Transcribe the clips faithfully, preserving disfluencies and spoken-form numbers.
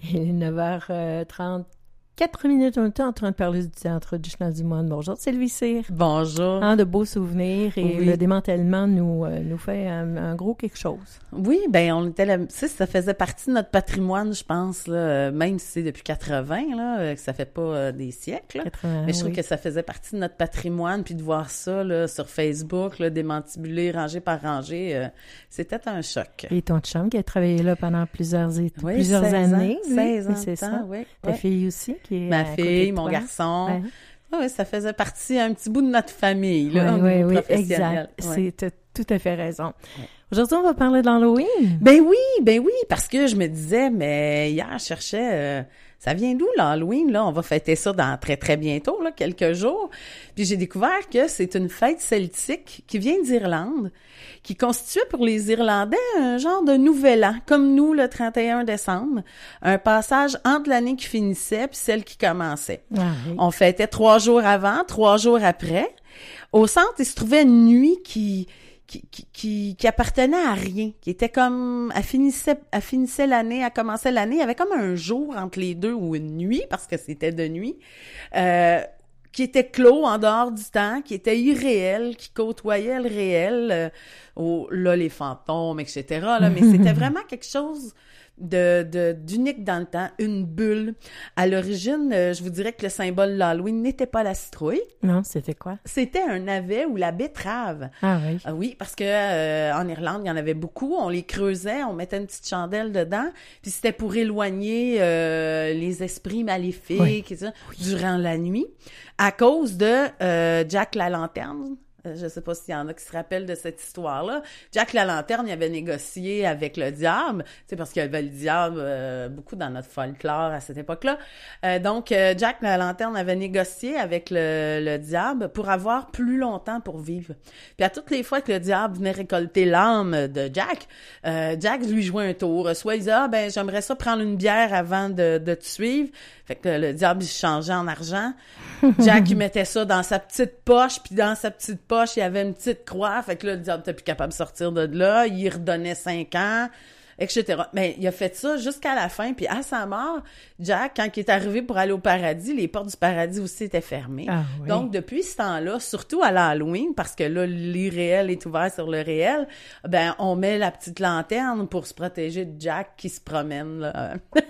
Il est neuf heures trente-quatre minutes, on est en train de parler du théâtre du Chenal du Moine. Bonjour Sylvie Cyr. Bonjour. Hein, de beaux souvenirs et oui. le démantèlement nous, euh, nous fait un, un gros quelque chose. Oui, ben on était là, tu sais, ça faisait partie de notre patrimoine, je pense, là, même si c'est depuis quatre-vingts, là, que ça fait pas euh, des siècles. Là. quatre-vingts, mais je trouve oui. que ça faisait partie de notre patrimoine, puis de voir ça là, sur Facebook, là, démantibulé, rangé par rangé, euh, c'était un choc. Et ton chum qui a travaillé là pendant plusieurs, é- oui, plusieurs seize années. Ans, oui, seize ans c'est de temps, ça. oui. Ta oui. fille aussi qui est Ma à côté fille, de mon toi. garçon. Ouais. Ah oui, ça faisait partie un petit bout de notre famille, là, Oui, au oui, niveau oui, professionnel. exact. Ouais. C'est, t'as tout à fait raison. Ouais. Aujourd'hui, on va parler d'Halloween. Ben oui, ben oui, parce que je me disais, mais hier, je cherchais, euh, ça vient d'où l'Halloween, là? On va fêter ça dans très, très bientôt, là, quelques jours. Puis j'ai découvert que c'est une fête celtique qui vient d'Irlande, qui constituait pour les Irlandais un genre de nouvel an, comme nous, le trente et un décembre. Un passage entre l'année qui finissait puis celle qui commençait. Ah, oui. On fêtait trois jours avant, trois jours après. Au centre, il se trouvait une nuit qui... Qui, qui, qui, qui appartenait à rien, qui était comme, elle finissait, elle finissait l'année, elle commençait l'année, il y avait comme un jour entre les deux ou une nuit, parce que c'était de nuit, euh, qui était clos en dehors du temps, qui était irréel, qui côtoyait le réel, euh, oh, là, les fantômes, et cetera, là, mais c'était vraiment quelque chose de, de, d'unique dans le temps, une bulle. À l'origine, euh, je vous dirais que le symbole de l'Halloween n'était pas la citrouille. Non, c'était quoi? C'était un navet ou la betterave. Ah oui. Ah oui, parce que euh, en Irlande, il y en avait beaucoup. On les creusait, on mettait une petite chandelle dedans, puis c'était pour éloigner euh, les esprits maléfiques Oui. et ça, durant la nuit, à cause de euh, Jack la Lanterne. Je sais pas s'il y en a qui se rappellent de cette histoire-là. Jack la Lanterne, il avait négocié avec le diable, tu sais, parce qu'il y avait le diable euh, beaucoup dans notre folklore à cette époque-là. Euh, donc, euh, Jack la Lanterne avait négocié avec le, le diable pour avoir plus longtemps pour vivre. Puis à toutes les fois que le diable venait récolter l'âme de Jack, euh, Jack lui jouait un tour. Soit il disait « Ah, ben j'aimerais ça prendre une bière avant de, de te suivre. » Fait que le diable, il se changeait en argent. Jack, il mettait ça dans sa petite poche, puis dans sa petite poche, il y avait une petite croix. Fait que là, le diable n'était plus capable de sortir de là. Il redonnait cinq ans, et cetera. Mais il a fait ça jusqu'à la fin. Puis à sa mort, Jack, quand il est arrivé pour aller au paradis, les portes du paradis aussi étaient fermées. Ah oui. Donc, depuis ce temps-là, surtout à l'Halloween, parce que là, l'irréel est ouvert sur le réel, ben on met la petite lanterne pour se protéger de Jack qui se promène, là.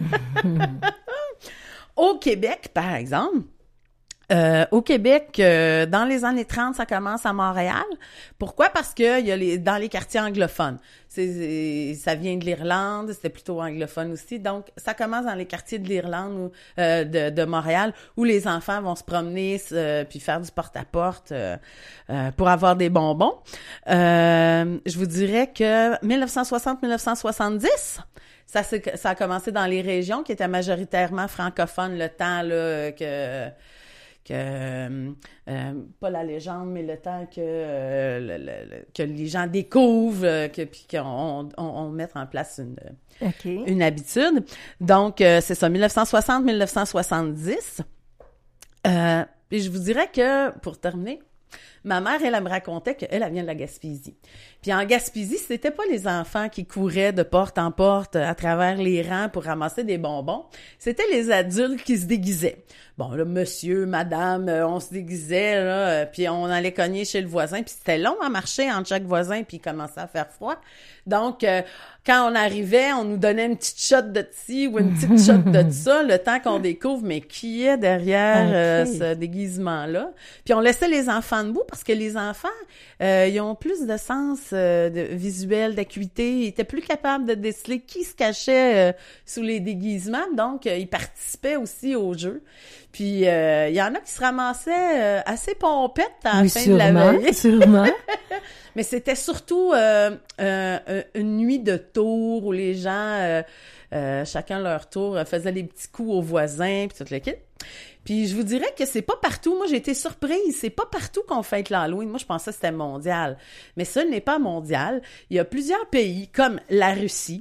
Au Québec, par exemple, Euh, au Québec, euh, dans les années trente, ça commence à Montréal. Pourquoi? Parce que il y a les dans les quartiers anglophones. C'est, c'est ça vient de l'Irlande, c'était plutôt anglophone aussi. Donc, ça commence dans les quartiers de l'Irlande ou euh, de, de Montréal, où les enfants vont se promener euh, puis faire du porte-à-porte euh, euh, pour avoir des bonbons. Euh, je vous dirais que dix-neuf cent soixante à dix-neuf cent soixante-dix. Ça, c'est, ça a commencé dans les régions qui étaient majoritairement francophones, le temps là que que euh, euh, pas la légende, mais le temps que euh, le, le, que les gens découvrent, euh, que puis qu'on on, on mette en place une OK. une habitude. Donc euh, c'est ça, dix-neuf cent soixante à dix-neuf cent soixante-dix. Euh, puis je vous dirais que pour terminer, ma mère, elle, elle me racontait qu'elle, elle vient de la Gaspésie. Puis en Gaspésie, c'était pas les enfants qui couraient de porte en porte à travers les rangs pour ramasser des bonbons. C'était les adultes qui se déguisaient. Bon, là, monsieur, madame, euh, on se déguisait, là, euh, puis on allait cogner chez le voisin. Puis c'était long à marcher entre chaque voisin, puis il commençait à faire froid. Donc, euh, quand on arrivait, on nous donnait une petite shot de ci ou une petite shot de ça, le temps qu'on découvre, mais qui est derrière euh, Okay. ce déguisement-là. Puis on laissait les enfants debout parce que les enfants, euh, ils ont plus de sens euh, de, visuel, d'acuité. Ils étaient plus capables de déceler qui se cachait euh, sous les déguisements. Donc, euh, ils participaient aussi au jeu. Puis, il euh, y en a qui se ramassaient euh, assez pompettes à la Oui, fin sûrement, de la veille. sûrement. Mais c'était surtout euh, euh, une nuit de tour où les gens, euh, euh, chacun leur tour, faisaient des petits coups aux voisins, puis tout le kit. Puis je vous dirais que c'est pas partout. Moi, j'ai été surprise. C'est pas partout qu'on fête l'Halloween. Moi, je pensais que c'était mondial. Mais ce n'est pas mondial. Il y a plusieurs pays, comme la Russie,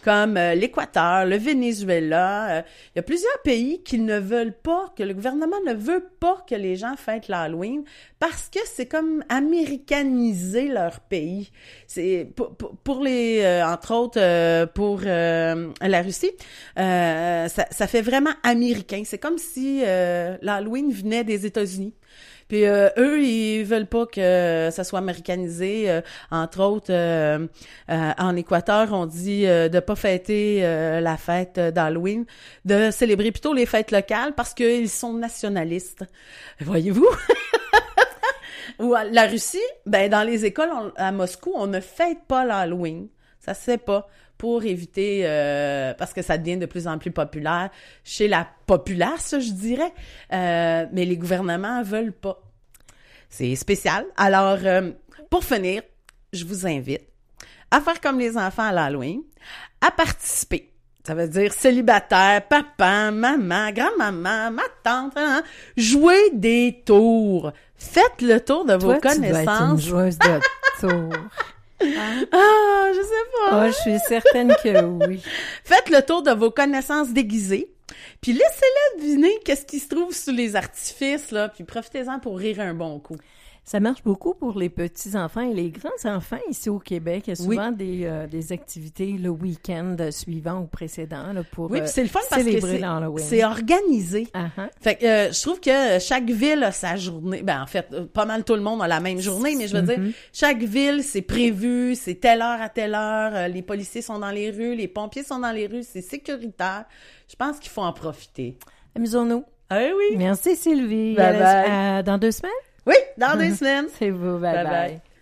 comme euh, l'Équateur, le Venezuela. Euh, il y a plusieurs pays qui ne veulent pas, que le gouvernement ne veut pas que les gens fêtent l'Halloween parce que c'est comme américaniser leur pays. C'est pour, pour, pour les, euh, entre autres, euh, pour euh, la Russie, euh, ça, ça fait vraiment américain. C'est comme si euh, l'Halloween venait des États-Unis. Puis euh, eux, ils veulent pas que ça soit américanisé. Euh, entre autres, euh, euh, en Équateur, on dit euh, de pas fêter euh, la fête d'Halloween, de célébrer plutôt les fêtes locales parce qu'ils sont nationalistes. Voyez-vous? Ou la Russie, ben dans les écoles on, à Moscou, on ne fête pas l'Halloween. Ça se fait pas. Pour éviter, euh, parce que ça devient de plus en plus populaire chez la populace, je dirais, euh, mais les gouvernements veulent pas. C'est spécial. Alors, euh, pour finir, je vous invite à faire comme les enfants à l'Halloween, à participer. Ça veut dire célibataire, papa, maman, grand-maman, ma tante, hein, jouer des tours. Faites le tour de vos Toi, connaissances. Tu dois être une joueuse de tours. Ah, ah, je sais pas. Oh, je suis certaine que oui. Faites le tour de vos connaissances déguisées, puis laissez-les deviner qu'est-ce qui se trouve sous les artifices, là, puis profitez-en pour rire un bon coup. Ça marche beaucoup pour les petits-enfants et les grands-enfants ici au Québec. Il y a souvent oui. des, euh, des activités le week-end suivant ou précédent là, pour oui, euh, c'est le fun parce que c'est, c'est organisé. Uh-huh. Fait que euh, je trouve que chaque ville a sa journée. Ben en fait, pas mal tout le monde a la même journée, mais je veux mm-hmm. dire, chaque ville, c'est prévu, c'est telle heure à telle heure, euh, les policiers sont dans les rues, les pompiers sont dans les rues, c'est sécuritaire. Je pense qu'il faut en profiter. Amusons-nous. Ah oui. Merci Sylvie. Bye bye. Euh, dans deux semaines? Oui, dans deux semaines. C'est vous. Bye bye. bye. bye.